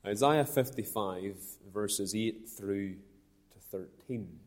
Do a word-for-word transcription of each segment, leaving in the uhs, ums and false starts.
Isaiah fifty-five, verses eight through to thirteen.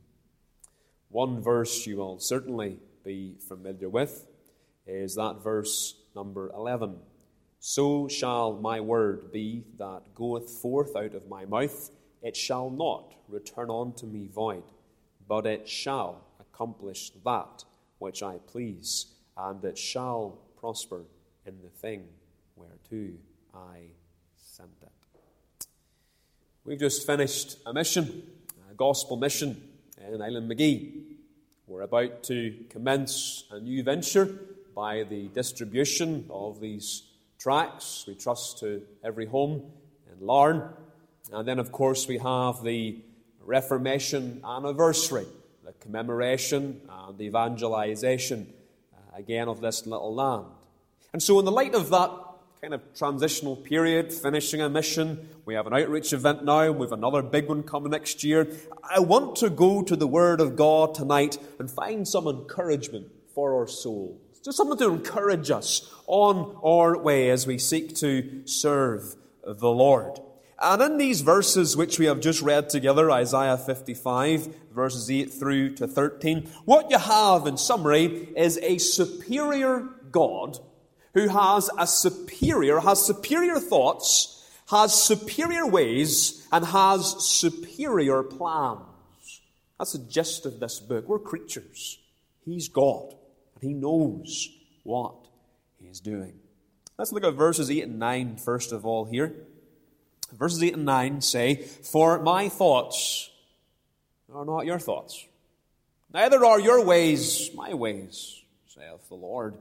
One verse you will certainly be familiar with is that verse number eleven. So shall my word be that goeth forth out of my mouth. It shall not return unto me void, but it shall accomplish that which I please, and it shall prosper in the thing whereto I sent it. We've just finished a mission, a gospel mission in Island Magee. We're about to commence a new venture by the distribution of these tracts, we trust, to every home in Larne. And then, of course, we have the Reformation anniversary, the commemoration and evangelization, uh, again, of this little land. And so in the light of that kind of transitional period, finishing a mission, we have an outreach event now, we have another big one coming next year. I want to go to the Word of God tonight and find some encouragement for our souls. Just something to encourage us on our way as we seek to serve the Lord. And in these verses which we have just read together, Isaiah fifty-five, verses eight through to thirteen, what you have in summary is a superior God who has a superior, has superior thoughts, has superior ways, and has superior plans. That's the gist of this book. We're creatures. He's God, and He knows what He is doing. Let's look at verses eight and nine first of all here. Verses eight and nine say, For my thoughts are not your thoughts, neither are your ways my ways, saith the Lord.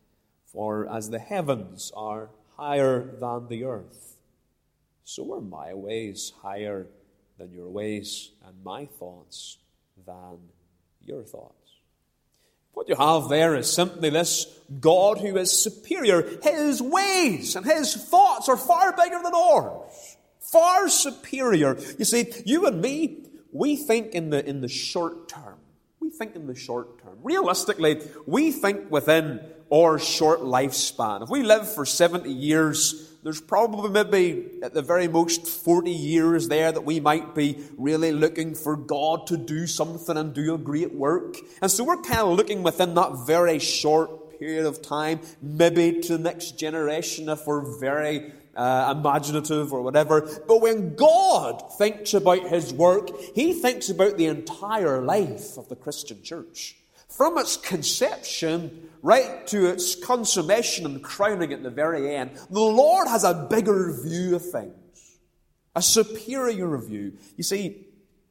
For as the heavens are higher than the earth, so are my ways higher than your ways, and my thoughts than your thoughts. What you have there is simply this God who is superior. His ways and His thoughts are far bigger than ours. Far superior. You see, you and me, we think in the in the short term. We think in the short term. Realistically, we think within our short lifespan. If we live for seventy years, there's probably maybe at the very most forty years there that we might be really looking for God to do something and do a great work. And so we're kind of looking within that very short period of time, maybe to the next generation if we're very Uh, imaginative or whatever. But when God thinks about His work, He thinks about the entire life of the Christian church. From its conception right to its consummation and crowning at the very end. The Lord has a bigger view of things. A superior view. You see,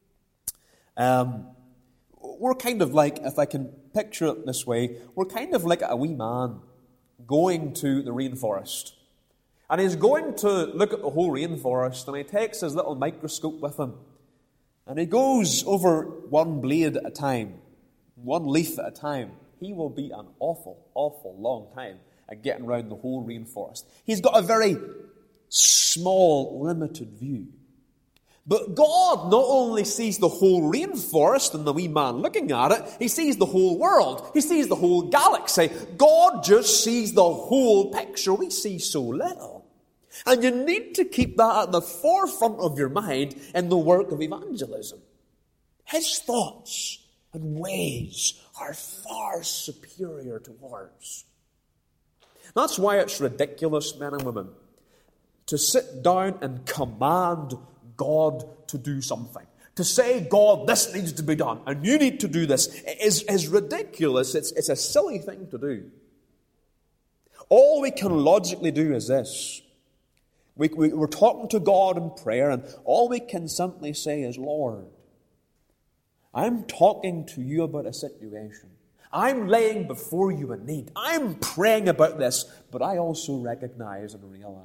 um, we're kind of like, if I can picture it this way, we're kind of like a wee man going to the rainforest. And he's going to look at the whole rainforest, and he takes his little microscope with him. And he goes over one blade at a time, one leaf at a time. He will be an awful, awful long time at getting around the whole rainforest. He's got a very small, limited view. But God not only sees the whole rainforest and the wee man looking at it, He sees the whole world. He sees the whole galaxy. God just sees the whole picture. We see so little. And you need to keep that at the forefront of your mind in the work of evangelism. His thoughts and ways are far superior to ours. That's why it's ridiculous, men and women, to sit down and command God to do something. To say, God, this needs to be done, and you need to do this, is, is ridiculous. It's, it's a silly thing to do. All we can logically do is this. We, we, we're talking to God in prayer, and all we can simply say is, Lord, I'm talking to you about a situation. I'm laying before you a need. I'm praying about this, but I also recognize and realize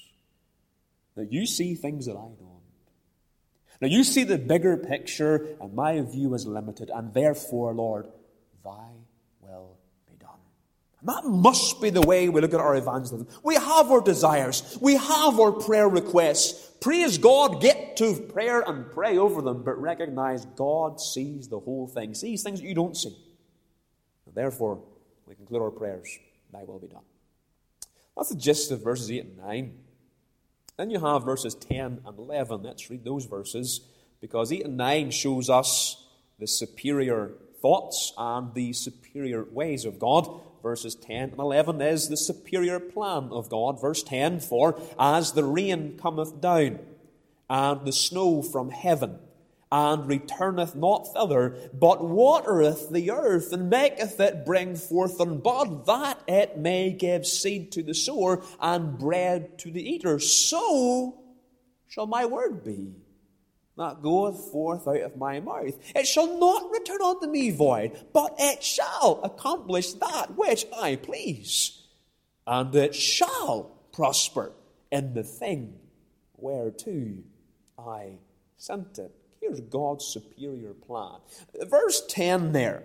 that you see things that I don't. Now you see the bigger picture, and my view is limited, and therefore, Lord, thy will be done. And that must be the way we look at our evangelism. We have our desires. We have our prayer requests. Praise God, get to prayer and pray over them, but recognize God sees the whole thing, sees things that you don't see. And therefore, we conclude our prayers, thy will be done. That's the gist of verses eight and nine. Then you have verses ten and eleven. Let's read those verses, because eight and nine shows us the superior thoughts and the superior ways of God. Verses ten and eleven is the superior plan of God. Verse ten, for as the rain cometh down, and the snow from heaven, and returneth not thither, but watereth the earth, and maketh it bring forth and bud, that it may give seed to the sower, and bread to the eater. So shall my word be that goeth forth out of my mouth. It shall not return unto me void, but it shall accomplish that which I please, and it shall prosper in the thing whereto I sent it. Here's God's superior plan. Verse ten there,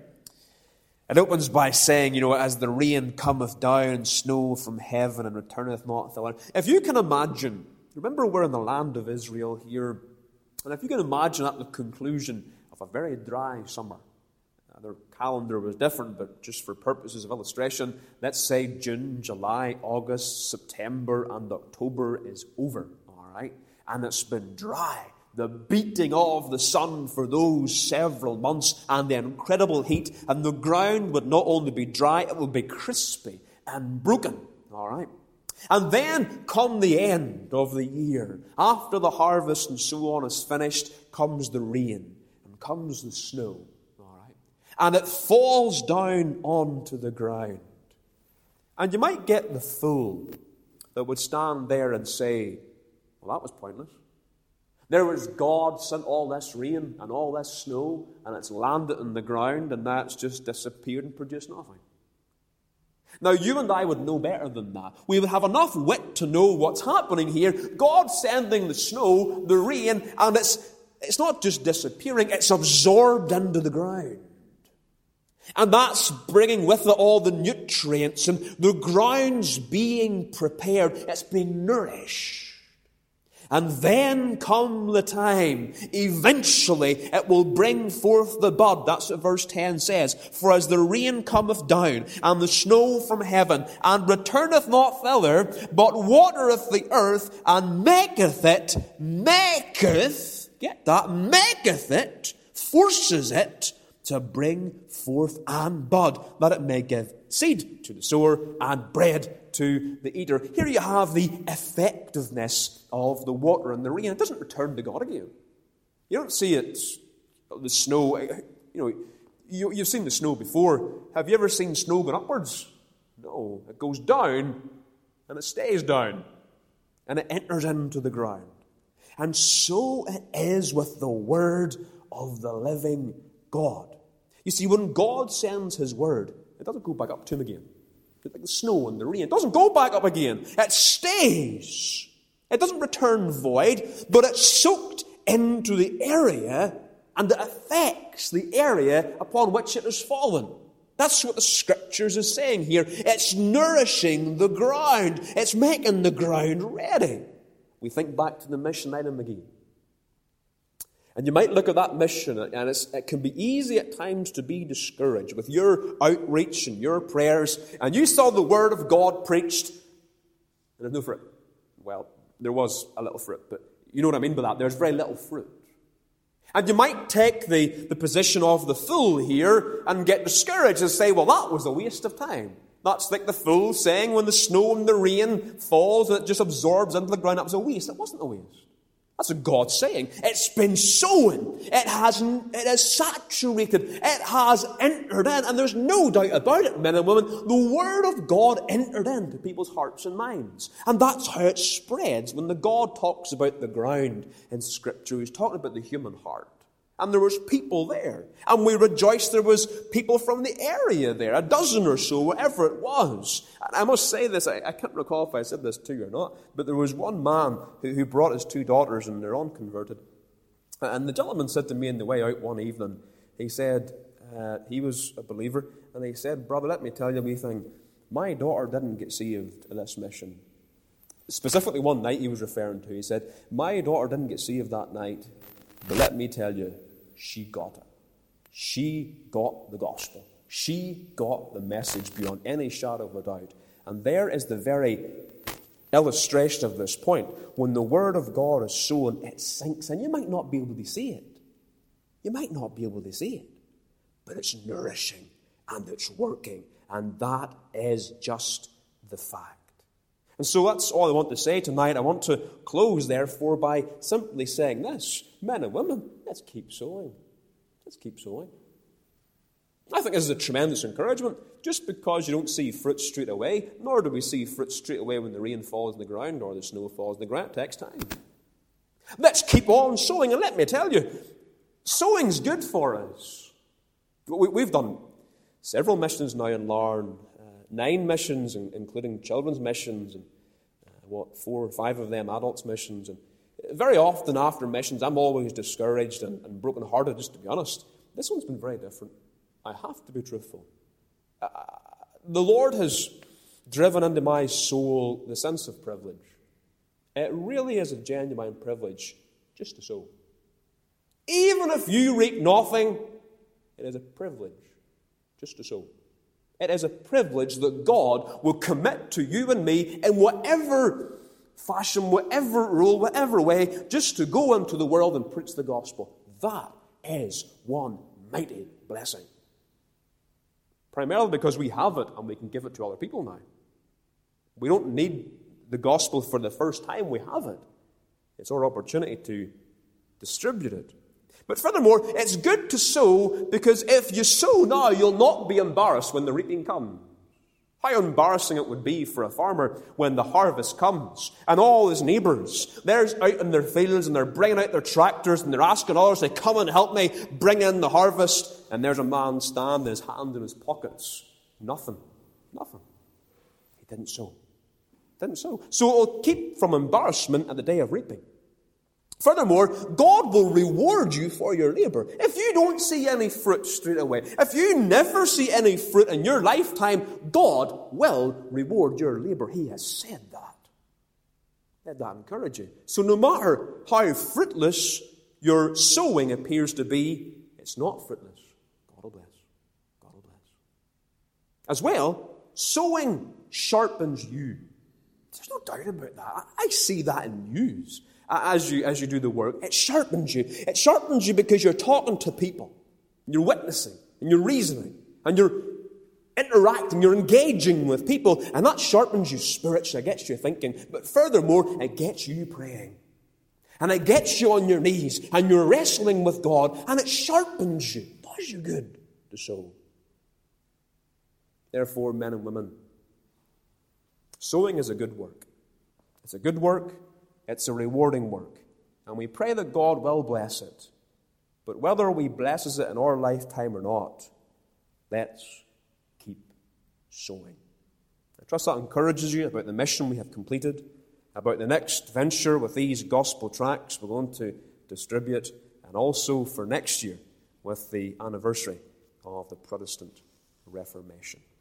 it opens by saying, you know, as the rain cometh down, snow from heaven, and returneth not thither. If you can imagine, remember we're in the land of Israel here, and if you can imagine at the conclusion of a very dry summer, uh, their calendar was different, but just for purposes of illustration, let's say June, July, August, September, and October is over, all right? And it's been dry. The beating of the sun for those several months, and the incredible heat, and the ground would not only be dry, it would be crispy and broken, all right? And then come the end of the year. After the harvest and so on is finished, comes the rain and comes the snow. All right? And it falls down onto the ground. And you might get the fool that would stand there and say, well, that was pointless. There was God sent all this rain and all this snow, and it's landed in the ground, and that's just disappeared and produced nothing. Now, you and I would know better than that. We would have enough wit to know what's happening here. God sending the snow, the rain, and it's, it's not just disappearing, it's absorbed into the ground. And that's bringing with it all the nutrients, and the ground's being prepared. It's being nourished. And then come the time, eventually it will bring forth the bud. That's what verse ten says. For as the rain cometh down, and the snow from heaven, and returneth not thither, but watereth the earth, and maketh it, maketh, get that, maketh it, forces it to bring forth and bud, that it may give seed to the sower, and bread to the eater. Here you have the effectiveness of the water and the rain. It doesn't return to God again. You don't see it, the snow, you know, you, you've seen the snow before. Have you ever seen snow going upwards? No, it goes down and it stays down and it enters into the ground. And so it is with the word of the living God. You see, when God sends his word, it doesn't go back up to him again. It's like the snow and the rain. It doesn't go back up again. It stays. It doesn't return void, but it's soaked into the area, and it affects the area upon which it has fallen. That's what the Scriptures is saying here. It's nourishing the ground. It's making the ground ready. We think back to the mission night in McGee. And you might look at that mission, and it's, it can be easy at times to be discouraged with your outreach and your prayers. And you saw the Word of God preached, and there's no fruit. Well, there was a little fruit, but you know what I mean by that. There's very little fruit. And you might take the, the position of the fool here and get discouraged and say, well, that was a waste of time. That's like the fool saying when the snow and the rain falls and it just absorbs into the ground, that was a waste. It wasn't a waste. That's what God's saying. It's been sown. It has, it has saturated. It has entered in. And there's no doubt about it, men and women. The Word of God entered into people's hearts and minds. And that's how it spreads. When the God talks about the ground in Scripture, he's talking about the human heart. And there was people there. And we rejoiced there was people from the area there, a dozen or so, whatever it was. And I must say this, I, I can't recall if I said this to you or not, but there was one man who, who brought his two daughters and they're unconverted. And the gentleman said to me on the way out one evening, he said, uh, he was a believer, and he said, brother, let me tell you a wee thing. My daughter didn't get saved in this mission. Specifically one night he was referring to, he said, my daughter didn't get saved that night, but let me tell you, she got it. She got the gospel. She got the message beyond any shadow of a doubt. And there is the very illustration of this point. When the Word of God is sown, it sinks in. You might not be able to see it. You might not be able to see it. But it's nourishing and it's working. And that is just the fact. And so that's all I want to say tonight. I want to close, therefore, by simply saying this. Men and women, let's keep sowing. Let's keep sowing. I think this is a tremendous encouragement. Just because you don't see fruit straight away, nor do we see fruit straight away when the rain falls on the ground or the snow falls on the ground. It takes time. Let's keep on sowing. And let me tell you, sowing's good for us. We've done several missions now in Larne. Nine missions, including children's missions, and uh, what, four or five of them adults' missions. And very often after missions, I'm always discouraged and, and broken-hearted, just to be honest. This one's been very different. I have to be truthful. Uh, the Lord has driven into my soul the sense of privilege. It really is a genuine privilege just to sow. Even if you reap nothing, it is a privilege just to sow. It is a privilege that God will commit to you and me in whatever fashion, whatever role, whatever way, just to go into the world and preach the gospel. That is one mighty blessing. Primarily because we have it and we can give it to other people now. We don't need the gospel for the first time we have it. It's our opportunity to distribute it. But furthermore, it's good to sow because if you sow now, you'll not be embarrassed when the reaping comes. How embarrassing it would be for a farmer when the harvest comes and all his neighbours, they're out in their fields and they're bringing out their tractors and they're asking others to come and help me bring in the harvest, and there's a man standing, his hand in his pockets. Nothing. Nothing. He didn't sow. Didn't sow. So it will keep from embarrassment at the day of reaping. Furthermore, God will reward you for your labour. If you don't see any fruit straight away, if you never see any fruit in your lifetime, God will reward your labour. He has said that. Let that encourage you. So no matter how fruitless your sowing appears to be, it's not fruitless. God will bless. God will bless. As well, sowing sharpens you. There's no doubt about that. I see that in news. As you, as you do the work, it sharpens you. It sharpens you because you're talking to people. You're witnessing, and you're reasoning, and you're interacting, you're engaging with people, and that sharpens you spiritually. It gets you thinking. But furthermore, it gets you praying. And it gets you on your knees, and you're wrestling with God, and it sharpens you. It does you good to sow. Therefore, men and women, sowing is a good work. It's a good work. It's a rewarding work. And we pray that God will bless it. But whether He blesses it in our lifetime or not, let's keep sowing. I trust that encourages you about the mission we have completed, about the next venture with these gospel tracts we're going to distribute, and also for next year with the anniversary of the Protestant Reformation.